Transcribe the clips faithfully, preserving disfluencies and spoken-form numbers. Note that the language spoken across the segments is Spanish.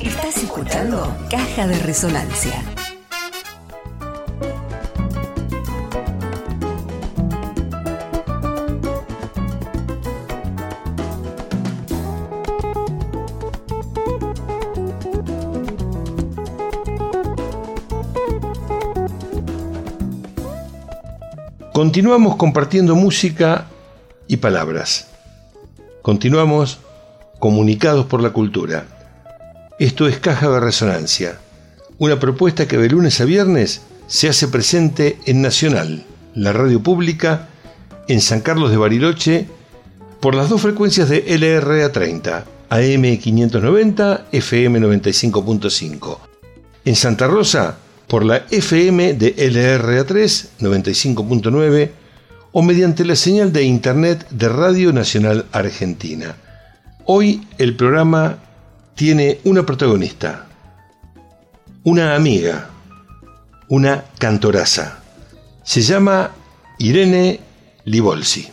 Estás escuchando Caja de Resonancia. Continuamos compartiendo música y palabras. Continuamos comunicados por la cultura. Esto es Caja de Resonancia, una propuesta que de lunes a viernes se hace presente en Nacional, la radio pública, en San Carlos de Bariloche, por las dos frecuencias de L R A treinta, A M quinientos noventa, F M noventa y cinco punto cinco. En Santa Rosa, por la F M de L R A tres, noventa y cinco punto nueve, o mediante la señal de internet de Radio Nacional Argentina. Hoy el programa tiene una protagonista, una amiga, una cantoraza. Se llama Irene Libolsi.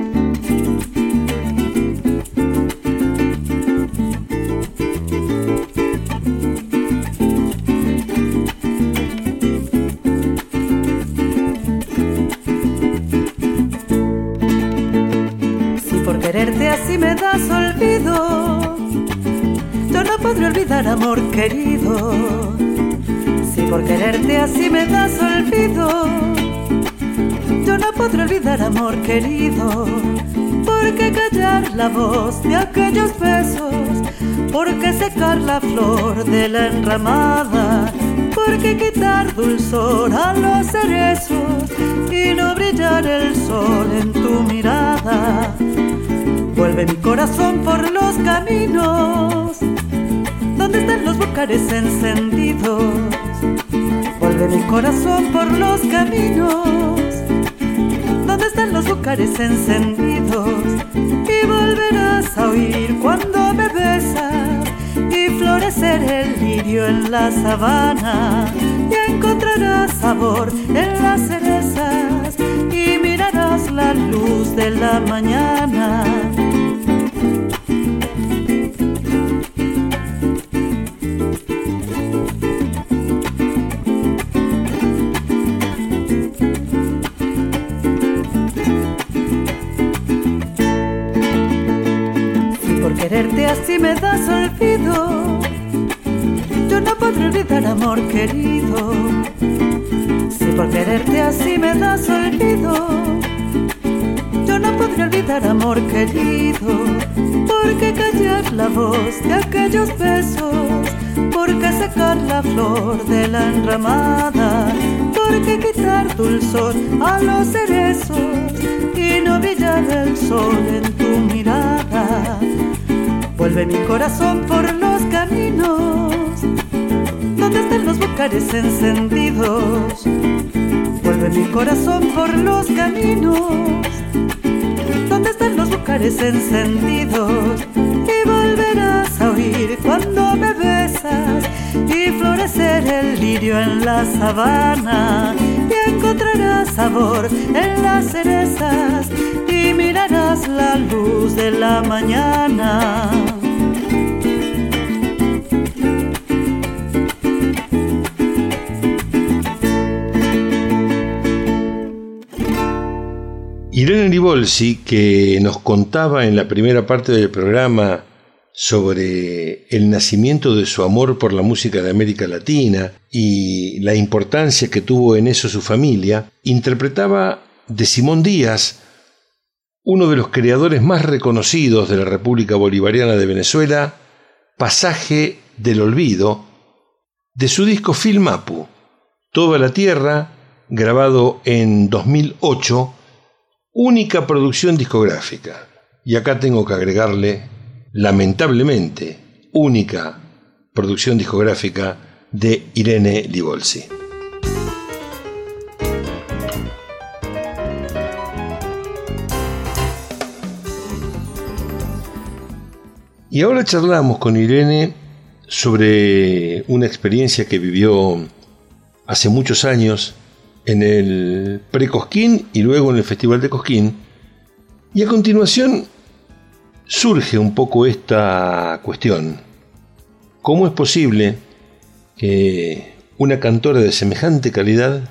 Si me das olvido, yo no podré olvidar, amor querido. Si por quererte así me das olvido, yo no podré olvidar, amor querido. ¿Por qué callar la voz de aquellos besos? ¿Por qué secar la flor de la enramada? ¿Por qué quitar dulzor a los cerezos y no brillar el sol en tu mirada? Vuelve mi corazón por los caminos donde están los bucares encendidos. Vuelve mi corazón por los caminos donde están los bucares encendidos. Y volverás a oír cuando me besas y florecer el lirio en la sabana. Y encontrarás sabor en las cerezas y mirarás la luz de la mañana. Quererte así me das olvido, yo no podré olvidar, amor querido. Si por quererte así me das olvido, yo no podré olvidar, amor querido. ¿Por qué callar la voz de aquellos besos? ¿Por qué secar la flor de la enramada? ¿Por qué quitar dulzor a los cerezos y no brillar el sol en tu mirada? Vuelve mi corazón por los caminos donde están los bucares encendidos. Vuelve mi corazón por los caminos donde están los bucares encendidos. Y volverás a oír cuando me besas y florecer el lirio en la sabana. Y encontrarás sabor en las cerezas y mirarás la luz de la mañana. Irene Libolsi, que nos contaba en la primera parte del programa sobre el nacimiento de su amor por la música de América Latina y la importancia que tuvo en eso su familia, interpretaba de Simón Díaz, uno de los creadores más reconocidos de la República Bolivariana de Venezuela, Pasaje del Olvido, de su disco Filmapu, Toda la Tierra, grabado en dos mil ocho, única producción discográfica. Y acá tengo que agregarle, lamentablemente, única producción discográfica de Irene Libolsi. Y ahora charlamos con Irene sobre una experiencia que vivió hace muchos años en el Pre-Cosquín y luego en el Festival de Cosquín. Y a continuación surge un poco esta cuestión. ¿Cómo es posible que una cantora de semejante calidad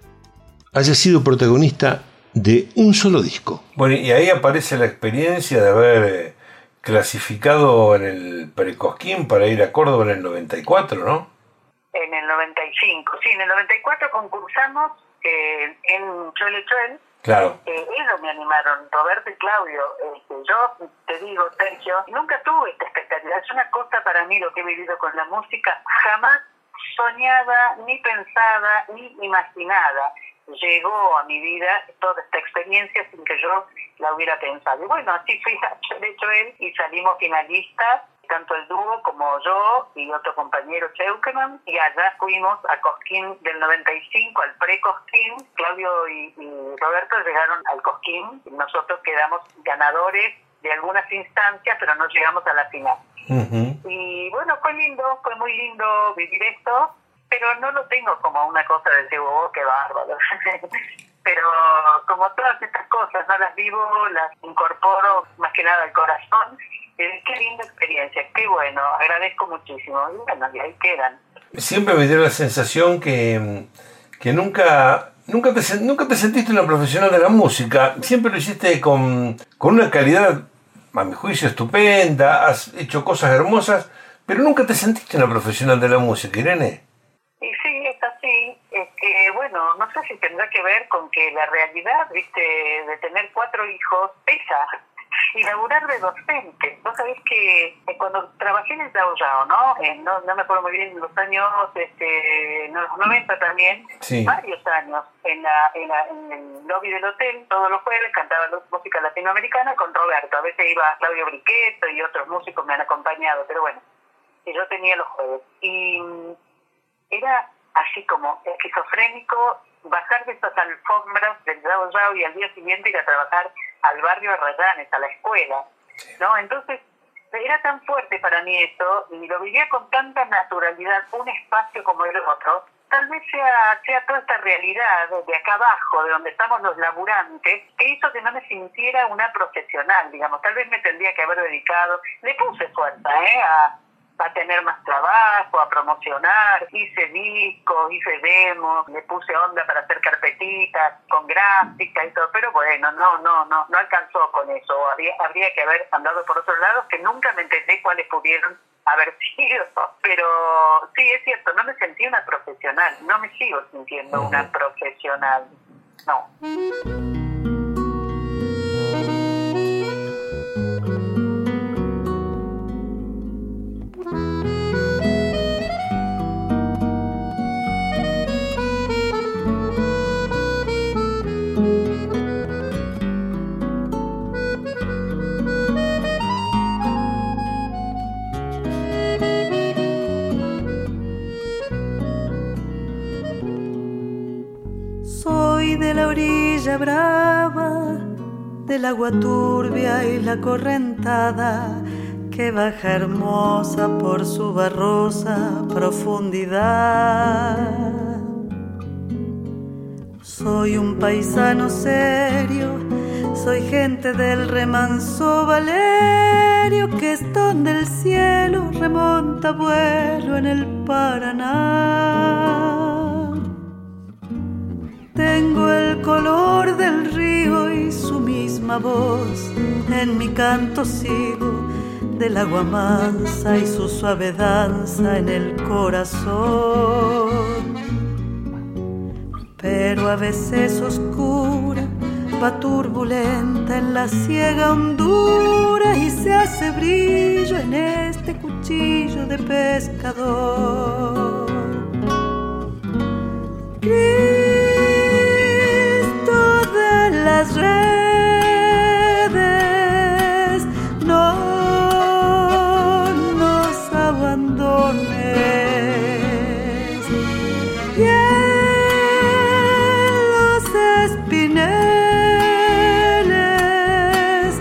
haya sido protagonista de un solo disco? Bueno, y ahí aparece la experiencia de haber clasificado en el Precosquín para ir a Córdoba en el noventa y cuatro, ¿no? En el noventa y cinco, sí, en el noventa y cuatro concursamos eh, en Chuele Chuel. Claro. Eh, ellos me animaron, Roberto y Claudio. Este, yo te digo, Sergio, nunca tuve esta expectativa. Es una cosa para mí lo que he vivido con la música, jamás soñada, ni pensada, ni imaginada. Llegó a mi vida toda esta experiencia sin que yo la hubiera pensado. Y bueno, así fui a Chuele Chuel y salimos finalistas, tanto el dúo como yo y otro compañero Cheuqueman, y allá fuimos a Cosquín del noventa y cinco, al pre-Cosquín. Claudio y, y Roberto llegaron al Cosquín y nosotros quedamos ganadores de algunas instancias, pero no llegamos a la final. Uh-huh. Y bueno, fue lindo, fue muy lindo vivir esto, pero no lo tengo como una cosa de decir, oh, qué bárbaro. Pero como todas estas cosas, no las vivo, las incorporo más que nada al corazón. Qué linda experiencia, qué bueno, agradezco muchísimo. Y bueno, y ahí quedan. Siempre me dio la sensación que, que nunca, nunca, te, nunca te sentiste una profesional de la música. Siempre lo hiciste con, con una calidad, a mi juicio, estupenda. Has hecho cosas hermosas, pero nunca te sentiste una profesional de la música, Irene. Y sí, es así. Es que, bueno, no sé si tendrá que ver con que la realidad, viste, de tener cuatro hijos pesa. Y laburar de docente. Vos sabés que cuando trabajé en el Yao Yao, ¿no? Eh, no, no me acuerdo muy bien, en los años este, en los noventa también, sí. Varios años, en, la, en, la, en el lobby del hotel, todos los jueves cantaba música latinoamericana con Roberto. A veces iba Claudio Briqueto y otros músicos me han acompañado, pero bueno, y yo tenía los jueves. Y era así como esquizofrénico bajar de esas alfombras del Yao Yao y al día siguiente ir a trabajar al barrio Arrayanes, a la escuela, ¿no? Entonces, era tan fuerte para mí eso, y lo vivía con tanta naturalidad, un espacio como el otro. Tal vez sea, sea toda esta realidad de acá abajo, de donde estamos los laburantes, que hizo que no me sintiera una profesional, digamos. Tal vez me tendría que haber dedicado, le puse fuerza, ¿eh? A, a tener más trabajo, a promocionar, hice discos, hice demos, le puse onda para hacer carpetitas con gráfica y todo, pero bueno, no, no, no, no alcanzó con eso. Habría, habría que haber andado por otros lados que nunca me enteré cuáles pudieron haber sido, pero sí, es cierto, no me sentí una profesional, no me sigo sintiendo una profesional, no. De la orilla brava, del agua turbia y la correntada que baja hermosa por su barrosa profundidad. Soy un paisano serio, soy gente del remanso Valerio, que es donde el cielo remonta vuelo en el Paraná. Tengo el color del río y su misma voz, en mi canto sigo del agua mansa y su suave danza en el corazón. Pero a veces oscura, va turbulenta en la ciega hondura y se hace brillo en este cuchillo de pescador. Las redes no nos abandones, y en los espineles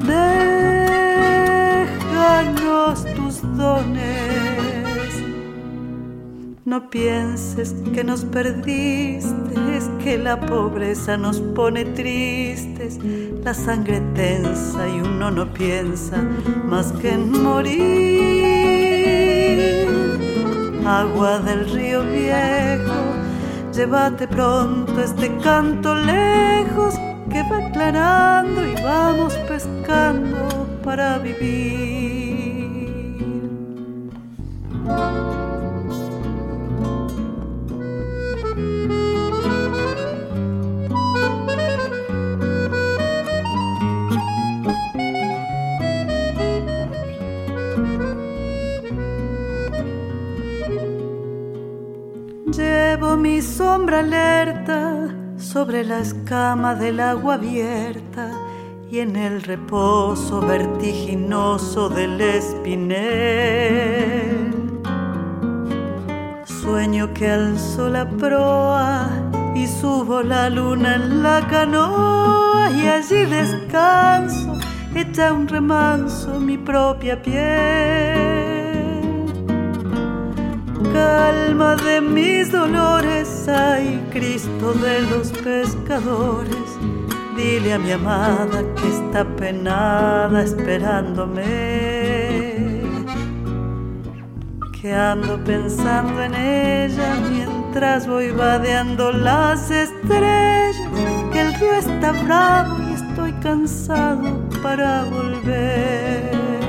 déjanos tus dones. No pienses que nos perdiste, es que la pobreza nos pone tristes, la sangre tensa y uno no piensa más que en morir. Agua del río viejo, llévate pronto este canto lejos que va aclarando y vamos pescando para vivir. Llevo mi sombra alerta sobre la escama del agua abierta y en el reposo vertiginoso del espinel. Sueño que alzo la proa y subo la luna en la canoa y allí descanso, echa un remanso mi propia piel. Calma de mis dolores, ay Cristo de los pescadores, dile a mi amada que está penada esperándome, que ando pensando en ella mientras voy vadeando las estrellas, que el río está bravo y estoy cansado para volver.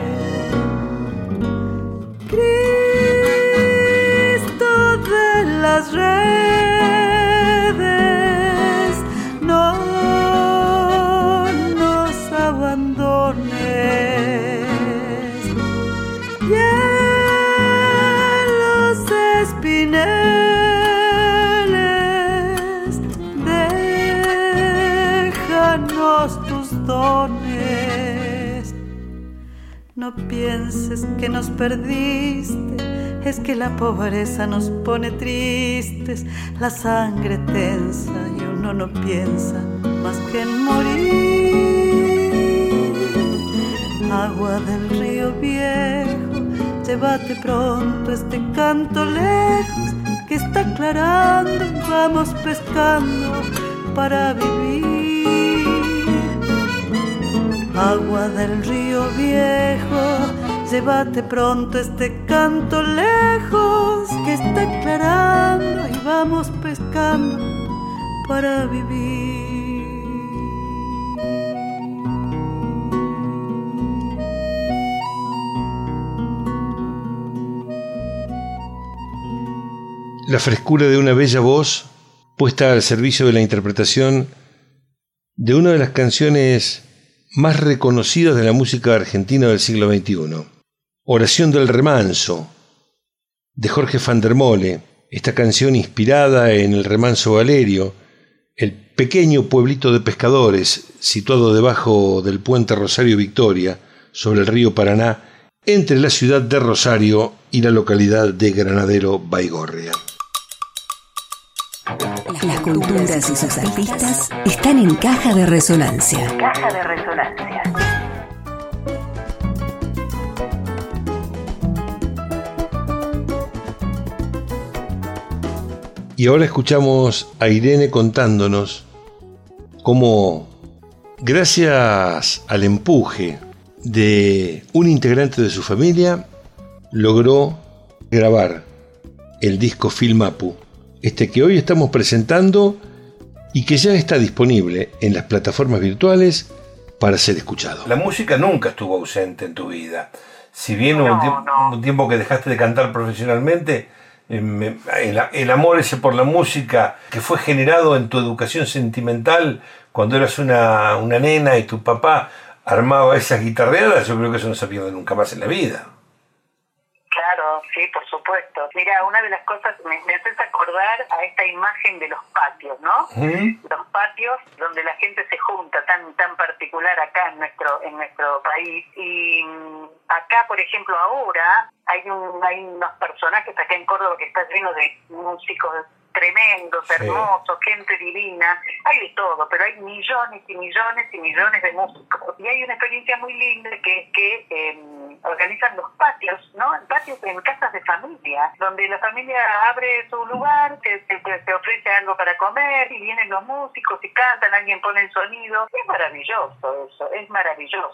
Cristo de las redes, no nos abandones. Y en los espineles déjanos tus dones. No pienses que nos perdiste, es que la pobreza nos pone tristes, la sangre tensa y uno no piensa más que en morir. Agua del río viejo, llévate pronto este canto lejos que está aclarando y vamos pescando para vivir. Agua del río viejo, llévate pronto este canto lejos que está aclarando y vamos pescando para vivir. La frescura de una bella voz puesta al servicio de la interpretación de una de las canciones más reconocidas de la música argentina del siglo veintiuno. Oración del remanso, de Jorge van der Mole, esta canción inspirada en el remanso Valerio, el pequeño pueblito de pescadores situado debajo del puente Rosario Victoria, sobre el río Paraná, entre la ciudad de Rosario y la localidad de Granadero Baigorria. Las culturas y sus artistas están en Caja de Resonancia. Caja de Resonancia. Y ahora escuchamos a Irene contándonos cómo, gracias al empuje de un integrante de su familia, logró grabar el disco Filmapu, este que hoy estamos presentando y que ya está disponible en las plataformas virtuales para ser escuchado. La música nunca estuvo ausente en tu vida. Si bien hubo No, un, tiempo, no. un tiempo que dejaste de cantar profesionalmente, eh, el, el amor ese por la música que fue generado en tu educación sentimental cuando eras una, una nena y tu papá armaba esas guitarreadas, yo creo que eso no se pierde nunca más en la vida. Claro, sí, por supuesto. Mira, una de las cosas, me, me haces acordar a esta imagen de los patios, ¿no? ¿Mm? Los patios donde la gente se junta, tan tan particular acá en nuestro en nuestro país. Y mm, acá, por ejemplo, ahora hay, un, hay unos personajes acá en Córdoba que están llenos de músicos tremendos, hermosos, sí, gente divina, hay de todo, pero hay millones y millones y millones de músicos. Y hay una experiencia muy linda que es que eh, organizan los patios, ¿no? Patios en casas de familia, donde la familia abre su lugar, te, te, te ofrece algo para comer y vienen los músicos y cantan, alguien pone el sonido. Es maravilloso eso, es maravilloso.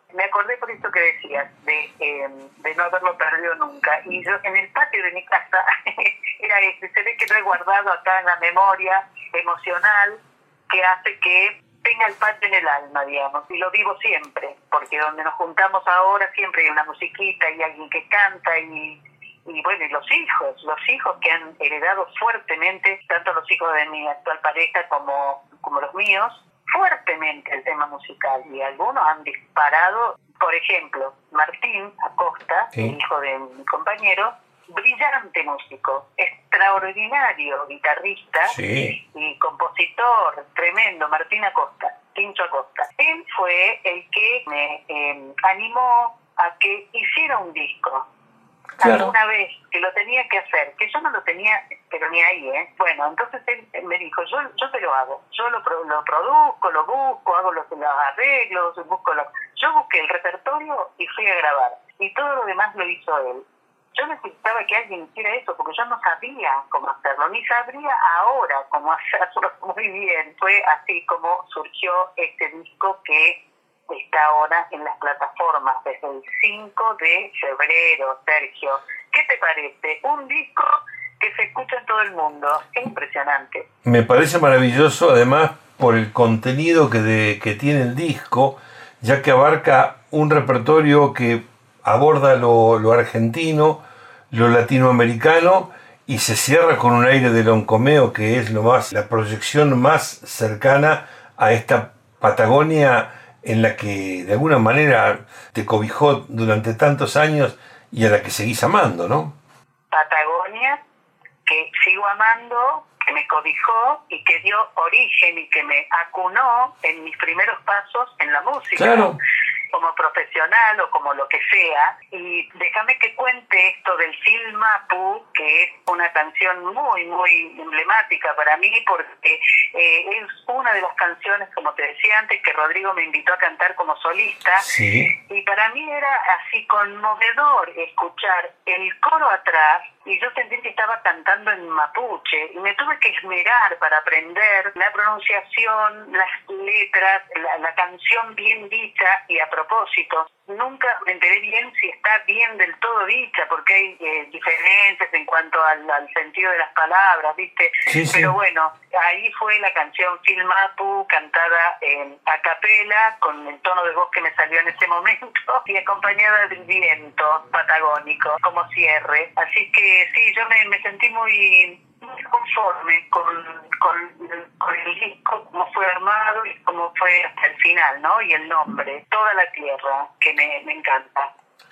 Me acordé por esto que decías, de, eh, de no haberlo perdido nunca. Y yo en el patio de mi casa, era este, se ve que lo he guardado acá en la memoria emocional, que hace que tenga el patio en el alma, digamos, y lo vivo siempre, porque donde nos juntamos ahora siempre hay una musiquita y alguien que canta y, y bueno, y los hijos, los hijos que han heredado fuertemente, tanto los hijos de mi actual pareja como, como los míos, fuertemente el tema musical, y algunos han disparado. Por ejemplo, Martín Acosta, sí, el hijo de mi compañero, brillante músico, extraordinario guitarrista, sí, y compositor tremendo, Martín Acosta, Tincho Acosta. Él fue el que me eh, animó a que hiciera un disco. Claro. Alguna vez que lo tenía que hacer, que yo no lo tenía, pero ni ahí, ¿eh? Bueno, entonces él, él me dijo, yo yo te lo hago, yo lo, lo produzco, lo busco, hago los, los arreglos, busco los... Yo busqué el repertorio y fui a grabar, y todo lo demás lo hizo él. Yo necesitaba que alguien hiciera eso, porque yo no sabía cómo hacerlo, ni sabría ahora cómo hacerlo muy bien. Fue así como surgió este disco que está ahora en las plataformas desde el cinco de febrero, Sergio. ¿Qué te parece? Un disco que se escucha en todo el mundo. Es impresionante. Me parece maravilloso, además, por el contenido que, de, que tiene el disco, ya que abarca un repertorio que aborda lo, lo argentino, lo latinoamericano, y se cierra con un aire de Loncomeo, que es lo más, la proyección más cercana a esta Patagonia en la que de alguna manera te cobijó durante tantos años y a la que seguís amando, ¿no? Patagonia, que sigo amando, que me cobijó y que dio origen y que me acunó en mis primeros pasos en la música. Claro. Como profesional o como lo que sea. Y déjame que cuente esto del Film Mapu, que es una canción muy, muy emblemática para mí, porque eh, es una de las canciones, como te decía antes, que Rodrigo me invitó a cantar como solista. Sí. Y para mí era así conmovedor escuchar el coro atrás, y yo sentí que estaba cantando en mapuche, y me tuve que esmerar para aprender la pronunciación, las letras, la, la canción bien dicha. Y a propósito, nunca me enteré bien si está bien del todo dicha, porque hay eh, diferencias en cuanto al, al sentido de las palabras, ¿viste? Sí, sí. Pero bueno, ahí fue la canción Film Mapu, cantada eh, a capela, con el tono de voz que me salió en ese momento, y acompañada del viento patagónico como cierre. Así que sí, yo me, me sentí muy... muy conforme con, con, con el disco, cómo fue armado y cómo fue hasta el final, ¿no? Y el nombre, Toda la Tierra, que me, me encanta.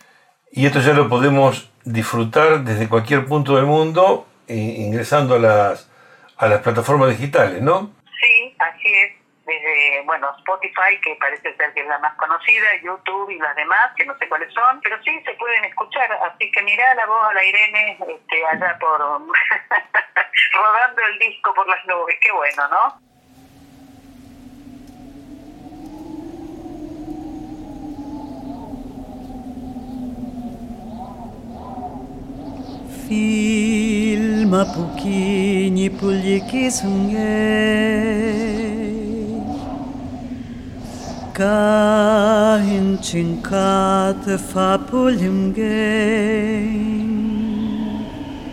Y esto ya lo podemos disfrutar desde cualquier punto del mundo, eh, ingresando a las, a las plataformas digitales, ¿no? Sí, así es. Desde, bueno, Spotify, que parece ser que es la más conocida, YouTube y las demás, que no sé cuáles son, pero sí se pueden escuchar, así que mirá la voz a la Irene este, allá por rodando el disco por las nubes, qué bueno, ¿no? Filma pukini puljiki sunge Kahin chinkate fa pulimgen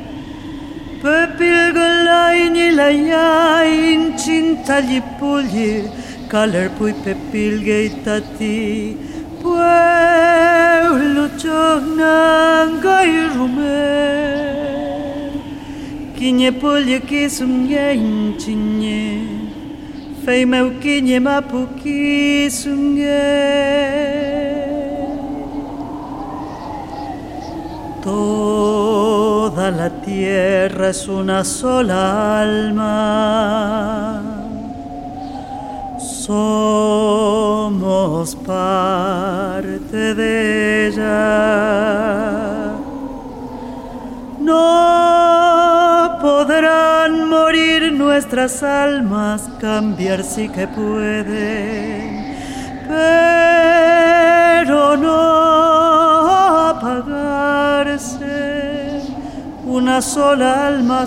Pepilgalaini layain chintali pulji Kaler pui pepilgeitati Pueblo chognangai rume Kinye pulje kisumgen chinye Fei meu kinye mapu kisumgen Toda la tierra es una sola alma Somos parte de ella. No podrán morir nuestras almas, cambiar sí que pueden, pero no apagarse. Una sola alma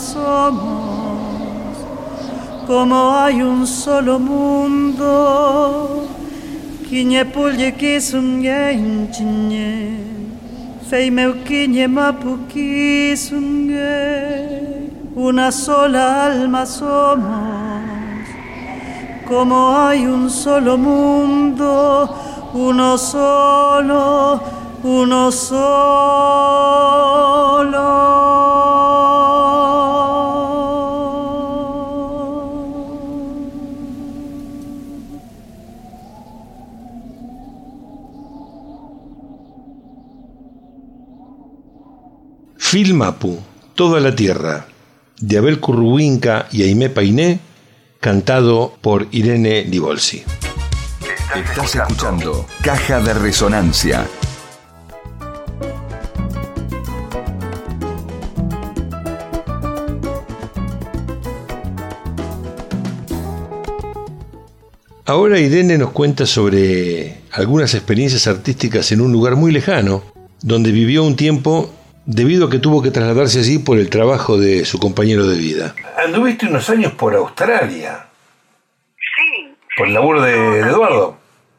somos, como hay un solo mundo Kinye pulye kisunge inchinye Fei meu kinye mapu kisunge Una sola alma somos Como hay un solo mundo Uno solo, uno solo Filmapu, Toda la Tierra, de Abel Curruwinka y Aimé Painé, cantado por Irene Dibolsi. Estás escuchando Caja de Resonancia. Ahora Irene nos cuenta sobre algunas experiencias artísticas en un lugar muy lejano, donde vivió un tiempo debido a que tuvo que trasladarse allí por el trabajo de su compañero de vida. Anduviste unos años por Australia. Sí. Por el laburo de, de Eduardo.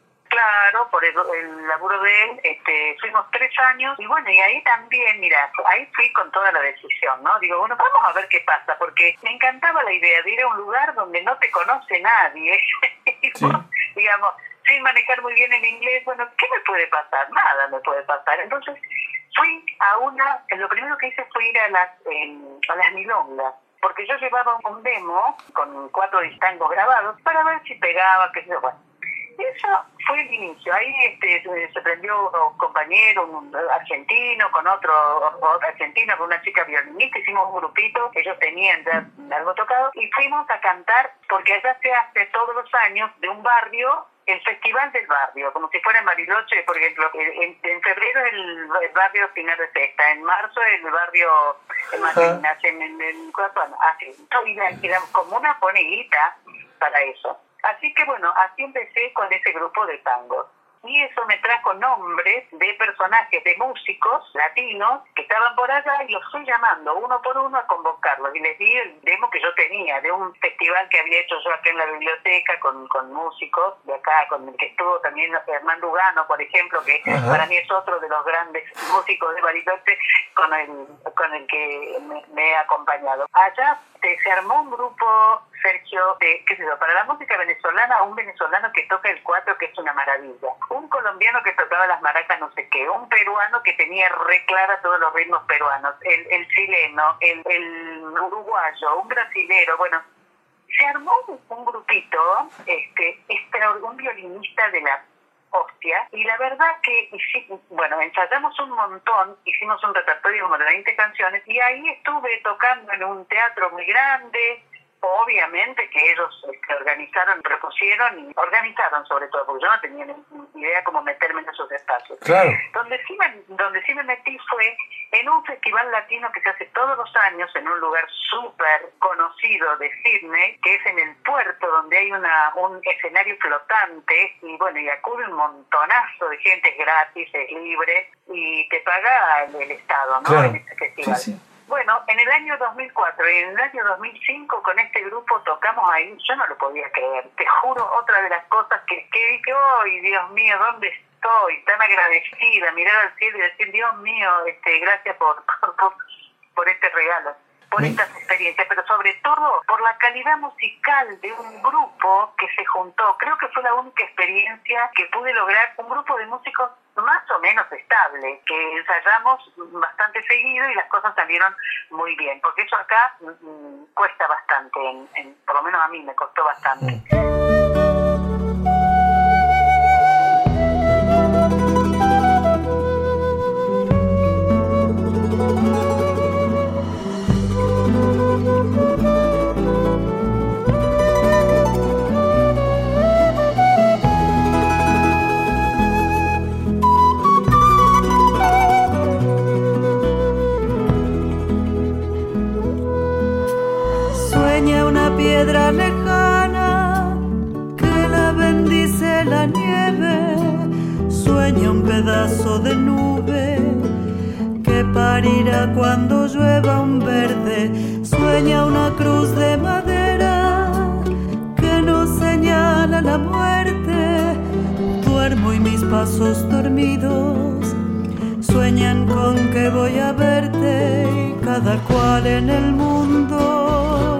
Claro, por el, el laburo de él, este, fuimos tres años y bueno, y ahí también, mira, ahí fui con toda la decisión, ¿no? Digo, bueno, vamos a ver qué pasa, porque me encantaba la idea de ir a un lugar donde no te conoce nadie, y Sí. vos, digamos, sin manejar muy bien el inglés, bueno, ¿qué me puede pasar? Nada me puede pasar. Entonces fui a una, lo primero que hice fue ir a las, eh, a las milongas, porque yo llevaba un demo con cuatro tangos grabados para ver si pegaba, qué sé yo, bueno. Eso fue el inicio. Ahí este, se prendió un compañero, un argentino, con otro, otro argentino, con una chica violinista. Hicimos un grupito, ellos tenían ya algo tocado, y fuimos a cantar, porque allá se hace todos los años de un barrio el Festival del Barrio, como si fuera en Bariloche, por ejemplo. En, en febrero el, el barrio Pinar de Cesta, en marzo el barrio en Malvinas, en el en, bueno, así. Y era como una poneguita para eso. Así que bueno, así empecé con ese grupo de tango. Y eso me trajo nombres de personajes, de músicos latinos que estaban por allá, y los fui llamando uno por uno a convocarlos. Y les di el demo que yo tenía de un festival que había hecho yo acá en la biblioteca con, con músicos de acá, con el que estuvo también Hernán Lugano, por ejemplo, que Ajá. para mí es otro de los grandes músicos de Bariloche, con el, con el que me, me he acompañado. Allá se armó un grupo, Sergio, de, qué sé yo, para la música venezolana, un venezolano que toca el cuatro, que es una maravilla, un colombiano que tocaba las maracas no sé qué, un peruano que tenía re clara todos los ritmos peruanos, el, el chileno, el, el uruguayo, un brasilero, bueno, se armó un, un grupito, este, este, un violinista de la hostia, y la verdad que, bueno, ensayamos un montón, hicimos un repertorio como de veinte canciones, y ahí estuve tocando en un teatro muy grande. Obviamente que ellos este, organizaron, propusieron y organizaron sobre todo, porque yo no tenía ni idea cómo meterme en esos espacios. Claro. Donde sí me, donde sí me metí fue en un festival latino que se hace todos los años en un lugar súper conocido de Sydney, que es en el puerto, donde hay una un escenario flotante, y bueno, y acude un montonazo de gente, es gratis, es libre, y te paga el, el Estado, ¿no? Claro. En ese festival. Sí, sí. Bueno, en el año dos mil cuatro y en el año dos mil cinco con este grupo tocamos ahí, yo no lo podía creer, te juro, otra de las cosas que, que dije, ¡ay, Dios mío, ¿dónde estoy? Tan agradecida, mirar al cielo y decir, Dios mío, este, gracias por, por, por este regalo, por ¿Sí? estas experiencias, pero sobre todo por la calidad musical de un grupo que se juntó. Creo que fue la única experiencia que pude lograr, un grupo de músicos más o menos estable, que ensayamos bastante seguido y las cosas salieron muy bien, porque eso acá mm, cuesta bastante, en, en, por lo menos a mí me costó bastante. Mm. Piedra lejana que la bendice la nieve, sueña un pedazo de nube que parirá cuando llueva un verde, sueña una cruz de madera que nos señala la muerte, duerme pasos dormidos sueñan con que voy a verte y cada cual en el mundo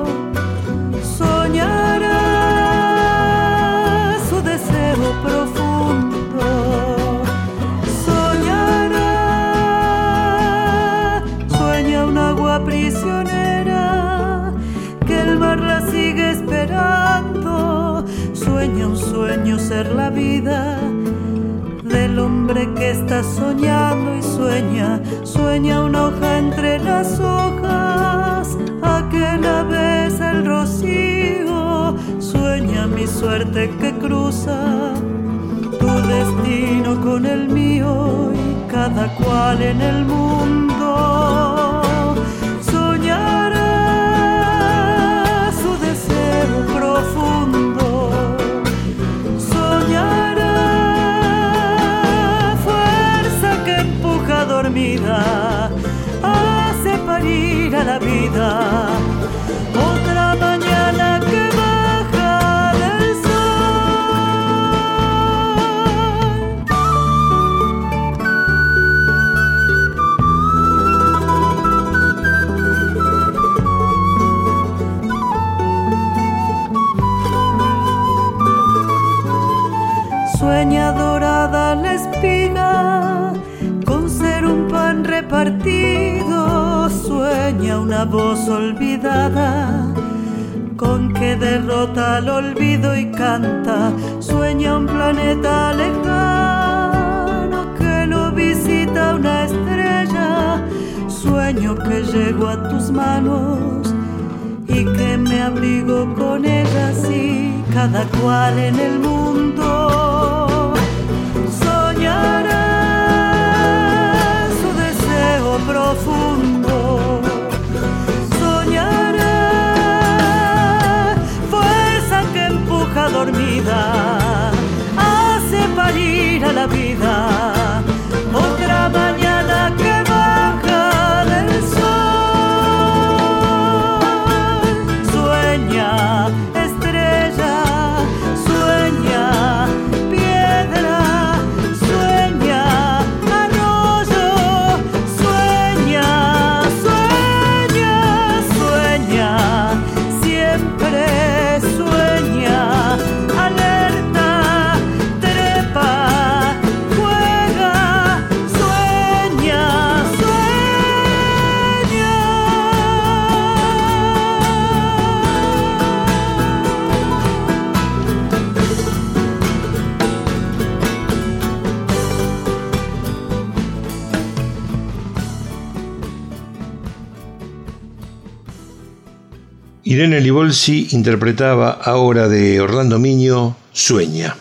soñará su deseo profundo. Soñará, sueña un agua prisionera que el mar la sigue esperando. Sueña un sueño ser la vida del hombre que está soñando y sueña, sueña una hoja entre las hojas, a que la besa el rocío, sueña mi suerte que cruza tu destino con el mío y cada cual en el mundo soñará su deseo profundo, soñará dormida, hace parir a la vida, otra mañana que baja del sol. Sueña dorada la espiga con ser un pan repartido, sueña una voz olvidada con que derrota al olvido y canta, sueña un planeta lejano que lo visita una estrella, sueño que llego a tus manos y que me abrigo con ellas y cada cual en el mundo soñará profundo, soñará fuerza que empuja dormida, hace parir a la vida, otra mañana que baja del sol, sueña estrella, sueña piedra, sueña arroyo, siempre sueña, alerta, trepa, juega, sueña, sueña. Irene Libolsi interpretaba ahora de Orlando Miño, Sueña.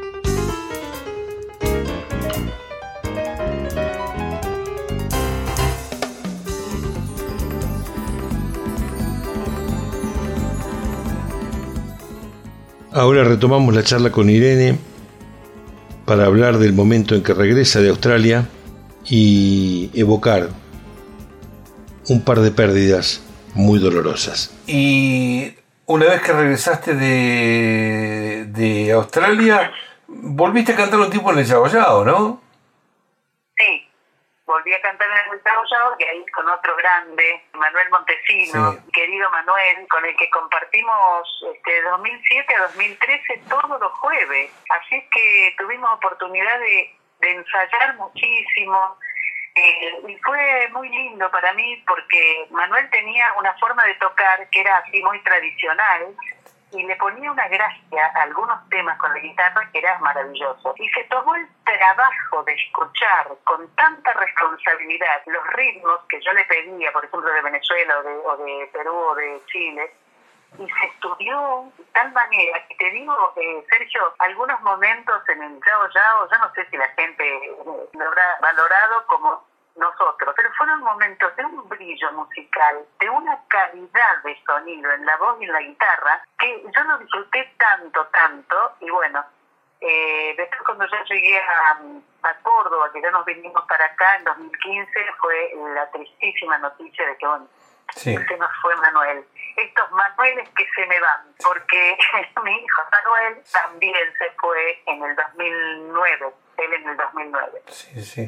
Ahora retomamos la charla con Irene para hablar del momento en que regresa de Australia y evocar un par de pérdidas muy dolorosas. Y una vez que regresaste de, de Australia, volviste a cantar un tiempo en el Yao Yao, ¿no? Sí, volví a cantar en el Yao Yao, que ahí con otro grande, Manuel Montesino, sí. Querido Manuel, con el que compartimos este, dos mil siete a dos mil trece todos los jueves. Así es que tuvimos oportunidad de, de ensayar muchísimo. Eh, y fue muy lindo para mí porque Manuel tenía una forma de tocar que era así muy tradicional y le ponía una gracia a algunos temas con la guitarra que era maravilloso. Y se tomó el trabajo de escuchar con tanta responsabilidad los ritmos que yo le pedía, por ejemplo, de Venezuela o de, o de Perú o de Chile, y se estudió de tal manera que te digo, eh, Sergio, algunos momentos en el Yao Yao, yo no sé si la gente lo habrá valorado como nosotros, pero fueron momentos de un brillo musical, de una calidad de sonido en la voz y en la guitarra, que yo lo disfruté tanto, tanto, y bueno, eh, después cuando yo llegué a, a Córdoba, que ya nos vinimos para acá en dos mil quince, fue la tristísima noticia de que, bueno, sí, se nos fue Manuel. Estos Manueles que se me van, porque mi hijo Manuel también se fue en el dos mil nueve. él en el dos mil nueve. Sí, sí.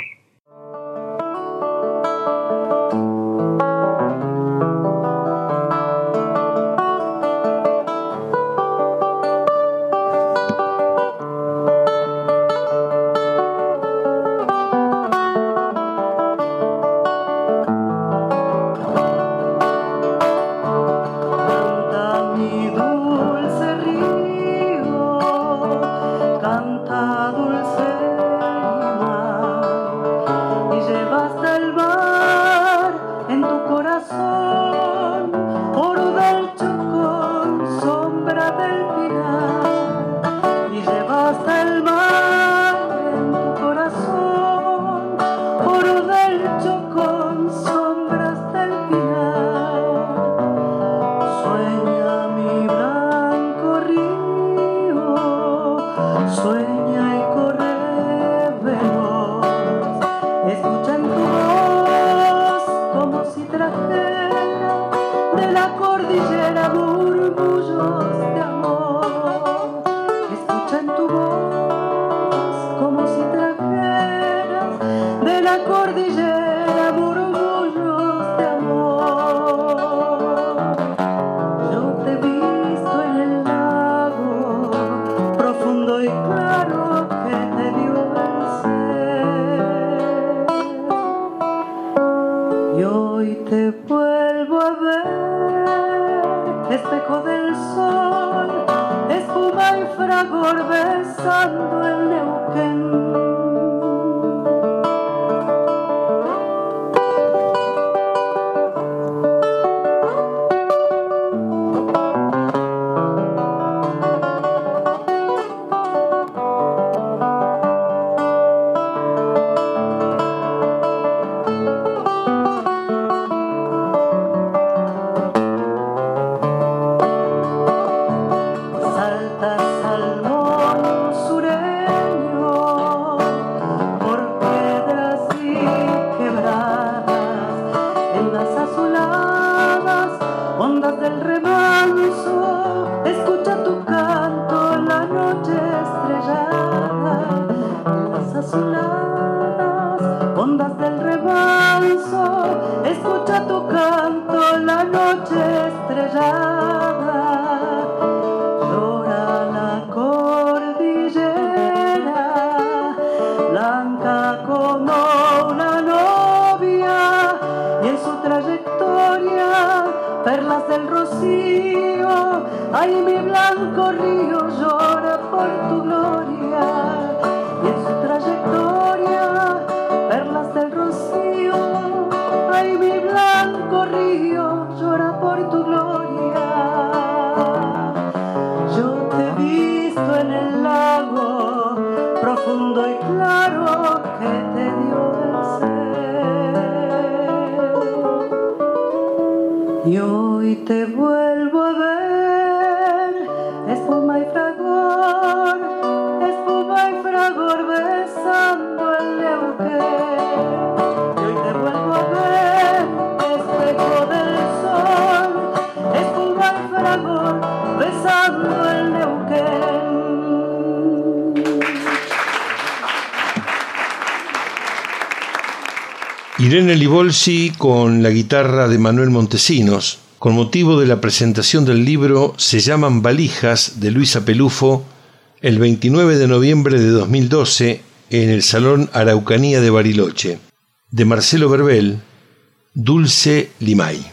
Irene Libolsi con la guitarra de Manuel Montesinos, con motivo de la presentación del libro Se llaman valijas de Luisa Pelufo, el veintinueve de noviembre de dos mil doce en el Salón Araucanía de Bariloche, de Marcelo Verbel, Dulce Limay.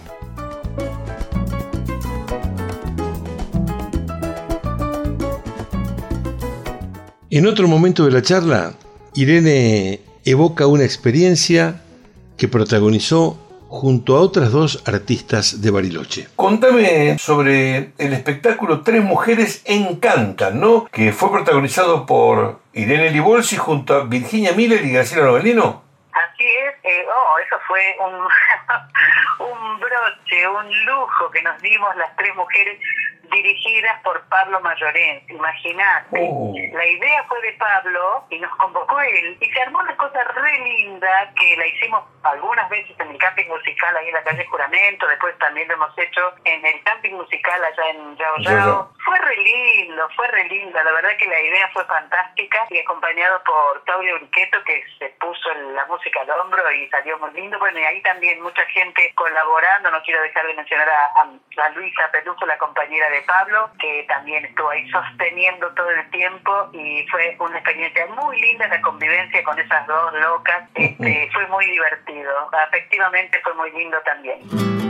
En otro momento de la charla, Irene evoca una experiencia que protagonizó junto a otras dos artistas de Bariloche. Contame sobre el espectáculo Tres Mujeres Encantan, ¿no? Que fue protagonizado por Irene Libolsi junto a Virginia Miller y Graciela Novellino. Así es, eh, oh, eso fue un, un broche, un lujo que nos dimos las tres mujeres dirigidas por Pablo Mayorenz. Imagínate, Oh. la idea fue de Pablo y nos convocó él y se armó una cosa re linda que la hicimos algunas veces en el camping musical ahí en la calle Juramento, después también lo hemos hecho en el camping musical allá en Yao Yao Yao. Yao. Fue re lindo, fue re linda, la verdad que la idea fue fantástica y acompañado por Claudio Briqueto, que se puso la música al hombro y salió muy lindo. Bueno, y ahí también mucha gente colaborando, no quiero dejar de mencionar a, a, a Luisa Peluso, la compañera de Pablo, que también estuvo ahí sosteniendo todo el tiempo y fue una experiencia muy linda la convivencia con esas dos locas. Este, fue muy divertido, efectivamente fue muy lindo también.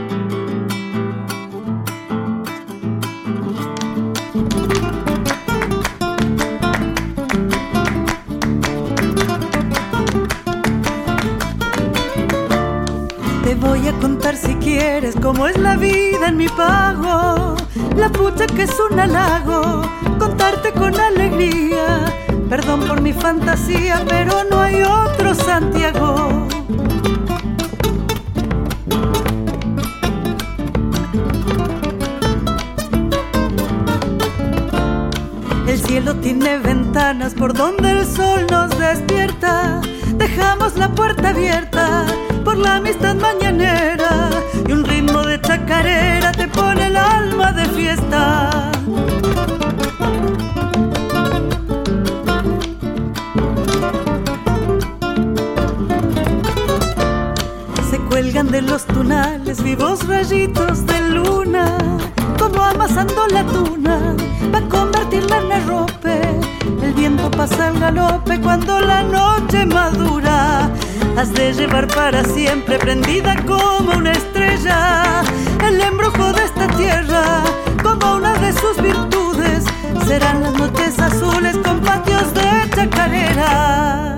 Te voy a contar si quieres cómo es la vida en mi pago, la pucha que es un halago, contarte con alegría. Perdón por mi fantasía, pero no hay otro Santiago. El cielo tiene ventanas por donde el sol nos despierta. Dejamos la puerta abierta por la amistad mañanera y un ritmo de chacarera te pone el alma de fiesta. Se cuelgan de los tunales vivos rayitos de luna, como amasando la tuna pa' convertirla en arrope. El viento pasa al galope cuando la noche madura. Has de llevar para siempre prendida como una estrella el embrujo de esta tierra, como una de sus virtudes serán las noches azules con patios de chacareras.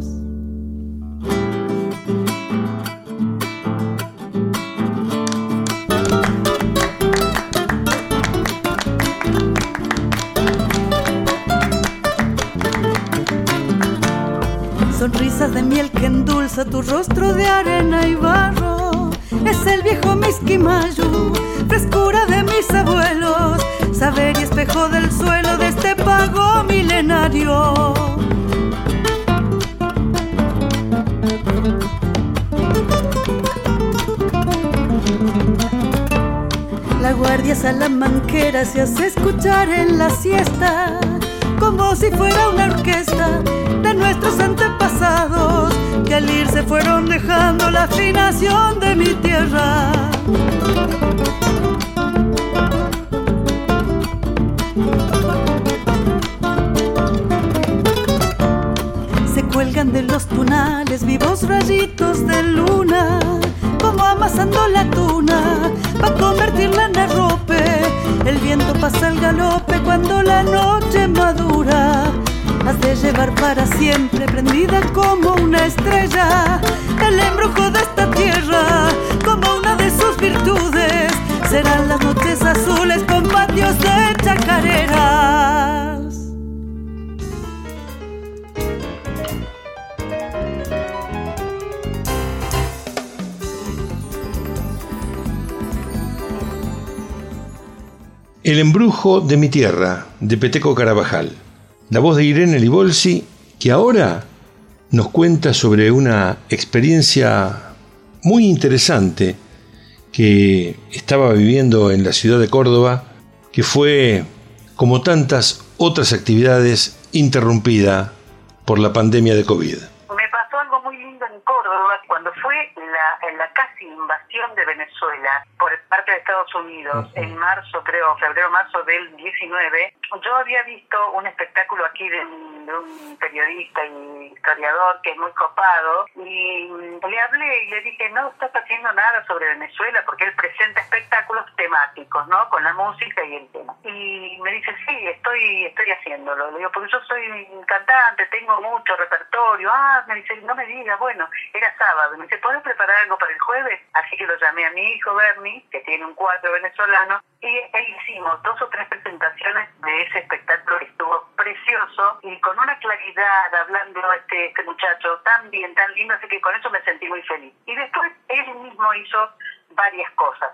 Sonrisas de miel que endulza tu rostro de arena y barro. Es el viejo Misquimayu, frescura de mis abuelos, saber y espejo del suelo de este pago milenario. La guardia salamanquera se hace escuchar en la siesta, como si fuera una orquesta de nuestros antepasados, que al irse fueron dejando la afinación de mi tierra. Se cuelgan de los tunales vivos rayitos de luna, como amasando la tuna pa' convertirla en arrope. El viento pasa al galope cuando la noche madura. Has de llevar para siempre prendida como una estrella el embrujo de esta tierra, como una de sus virtudes serán las noches azules con patios de chacareras. El embrujo de mi tierra, de Peteco Carabajal. La voz de Irene Libolsi, que ahora nos cuenta sobre una experiencia muy interesante que estaba viviendo en la ciudad de Córdoba, que fue, como tantas otras actividades, interrumpida por la pandemia de COVID. Me pasó algo muy lindo en Córdoba cuando fue la, la casi invasión de Venezuela por parte de Estados Unidos, uh-huh. en marzo, creo, febrero-marzo del diecinueve. Yo había visto un espectáculo aquí de un, de un periodista y historiador que es muy copado, y le hablé y le dije, no estás haciendo nada sobre Venezuela, porque él presenta espectáculos temáticos, ¿no?, con la música y el tema. Y me dice, sí, estoy estoy haciéndolo. Le digo, porque yo soy cantante, tengo mucho repertorio. Ah, me dice, no me digas, bueno, era sábado. Me dice, ¿podés preparar algo para el jueves? Así que lo llamé a mi hijo Bernie, que tiene un cuatro venezolano, y e hicimos dos o tres presentaciones de ese espectáculo que estuvo precioso y con una claridad, hablando este, este muchacho tan bien, tan lindo, así que con eso me sentí muy feliz. Y después él mismo hizo varias cosas.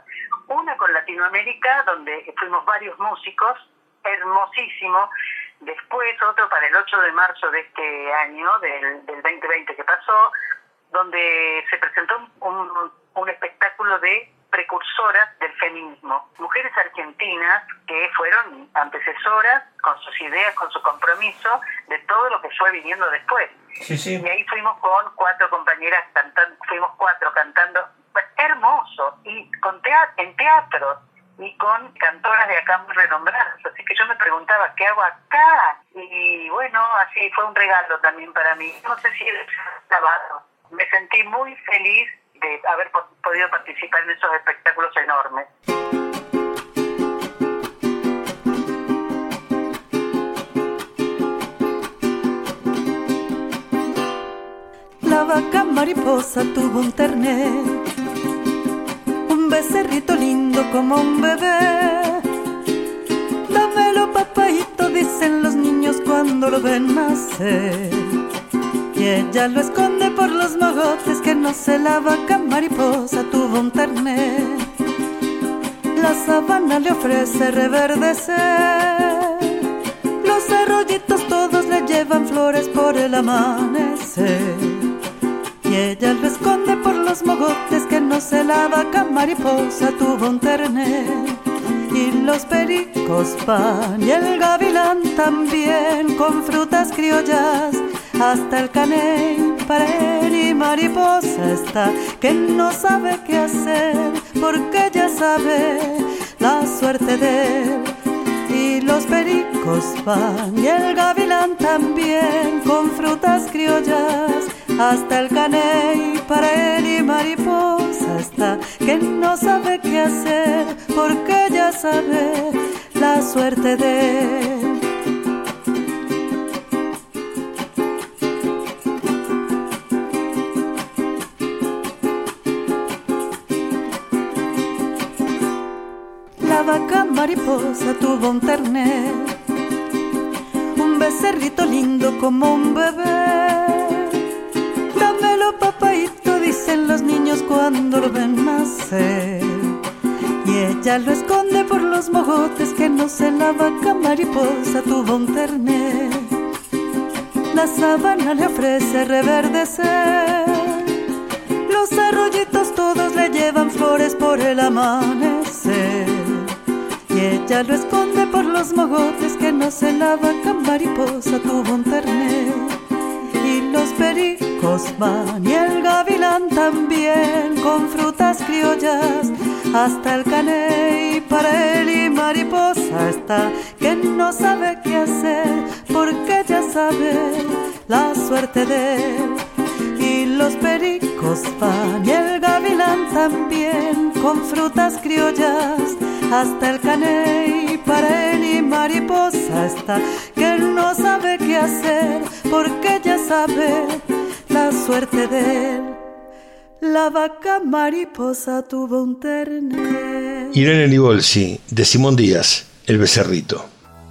una con Latinoamérica, donde fuimos varios músicos, hermosísimo. Después otro para el ocho de marzo de este año, del, del veinte veinte que pasó, donde se presentó un, un espectáculo de precursoras del feminismo, mujeres argentinas que fueron antecesoras con sus ideas, con su compromiso de todo lo que fue viniendo después. Sí, sí. Y ahí fuimos con cuatro compañeras cantando, fuimos cuatro cantando, hermoso, y con teatro, en teatro, y con cantoras de acá muy renombradas. Así que yo me preguntaba, ¿qué hago acá? Y bueno, así fue un regalo también para mí. No sé si es sábado. Me sentí muy feliz de haber podido participar en esos espectáculos enormes. La vaca mariposa tuvo un terner, un becerrito lindo como un bebé. Dámelo, papaito, dicen los niños cuando lo ven nacer. Y ella lo esconde por los mogotes, que no sé, la vaca mariposa tuvo un terner. La sabana le ofrece reverdecer, los arroyitos todos le llevan flores por el amanecer. Y ella lo esconde por los mogotes, que no sé, la vaca mariposa tuvo un terner. Y los pericos van y el gavilán también, con frutas criollas hasta el caney. Para él y mariposa está, que no sabe qué hacer, porque ya sabe la suerte de él. Y los pericos van y el gavilán también, con frutas criollas hasta el caney. Para él y mariposa está, que no sabe qué hacer, porque ya sabe la suerte de él. La vaca mariposa tuvo un terner, un becerrito lindo como un bebé. Dámelo, papaito, dicen los niños cuando lo ven nacer. Y ella lo esconde por los mogotes, que no sé, la vaca mariposa tuvo un terner. La sabana le ofrece reverdecer, los arroyitos todos le llevan flores por el amanecer. Y ella lo esconde por los mogotes, que no sé, la vaca mariposa tuvo un terner. Y los pericos van y el gavilán también, con frutas criollas hasta el caney. Para él y mariposa está, que no sabe qué hacer, porque ya sabe la suerte de él. Y los pericos van y el gavilán también, con frutas criollas hasta el caney. Para él y mariposa está, que no sabe qué hacer, porque ya sabe la suerte de él. La vaca mariposa tuvo un terner. Irene Libolsi, de Simón Díaz, El becerrito.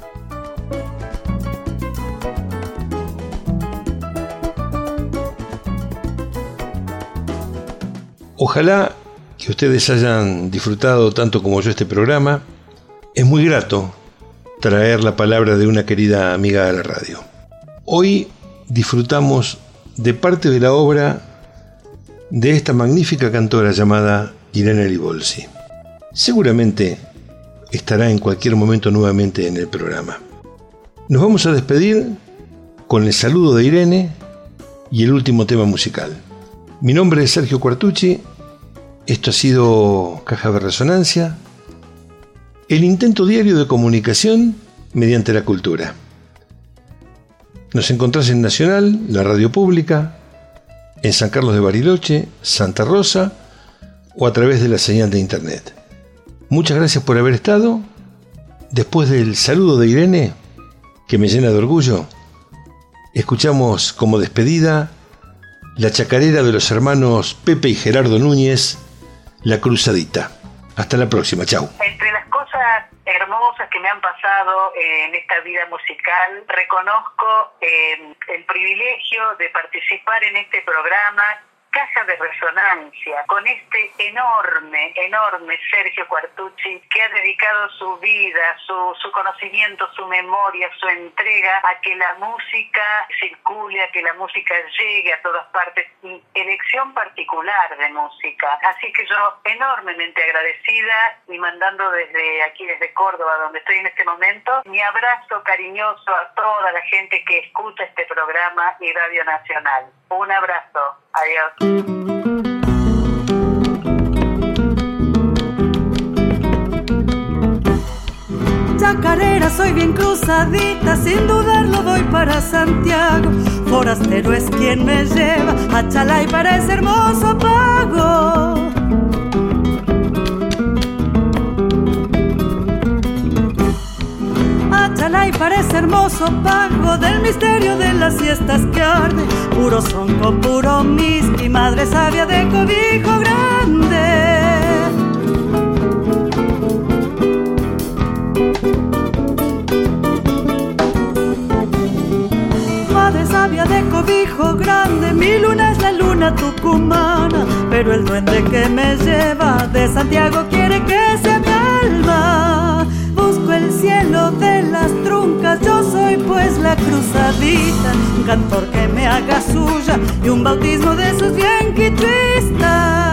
Ojalá que ustedes hayan disfrutado tanto como yo este programa. Es muy grato traer la palabra de una querida amiga de la radio. Hoy disfrutamos de parte de la obra de esta magnífica cantora llamada Irene Libolsi. Seguramente estará en cualquier momento nuevamente en el programa. Nos vamos a despedir con el saludo de Irene y el último tema musical. Mi nombre es Sergio Quartucci. Esto ha sido Caja de Resonancia, el intento diario de comunicación mediante la cultura. Nos encontrás en Nacional, la radio pública, en San Carlos de Bariloche, Santa Rosa o a través de la señal de internet. Muchas gracias por haber estado. Después del saludo de Irene, que me llena de orgullo, escuchamos como despedida la chacarera de los hermanos Pepe y Gerardo Núñez, La Cruzadita. Hasta la próxima, chau. Entre las cosas hermosas que me han pasado eh, en esta vida musical, reconozco eh, el privilegio de participar en este programa Caja de Resonancia, con este enorme, enorme Sergio Quartucci, que ha dedicado su vida, su, su conocimiento, su memoria, su entrega a que la música circule, a que la música llegue a todas partes, y elección particular de música. Así que yo enormemente agradecida y mandando desde aquí, desde Córdoba, donde estoy en este momento, mi abrazo cariñoso a toda la gente que escucha este programa y Radio Nacional. Un abrazo. Adiós. Chacarera, soy bien cruzadita, sin dudarlo voy para Santiago. Forastero es quien me lleva a Chalay para ese hermoso pago. A Chalay para ese hermoso pago del misterio de las siestas que arde. Puro son con puro whisky, madre sabia de cobijo grande. Madre sabia de cobijo grande, mi luna es la luna tucumana, pero el duende que me lleva de Santiago quiere que sea mi alma. Busco el cielo de las truncas, yo soy pues la cruzadita, un cantor que me haga suya y un bautismo de esos bien quichuistas.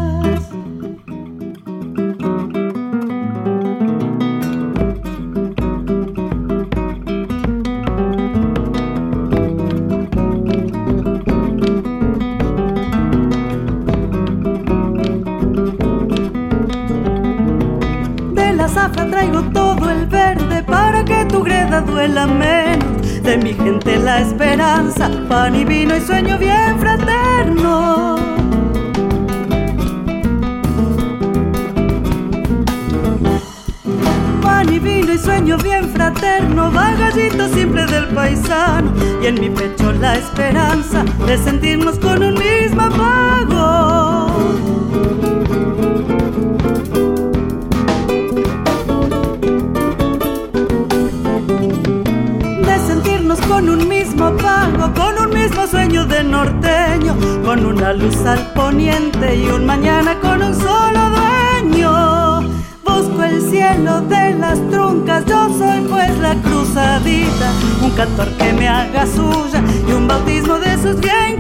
Traigo todo el verde para que tu greda duela menos. De mi gente la esperanza, pan y vino y sueño bien fraterno. Pan y vino y sueño bien fraterno, va gallito simple del paisano. Y en mi pecho la esperanza de sentirnos con un mismo pago. Con un mismo pago, con un mismo sueño de norteño, con una luz al poniente y un mañana con un solo dueño. Busco el cielo de las truncas, yo soy pues la cruzadita, un cantor que me haga suya y un bautismo de sus bien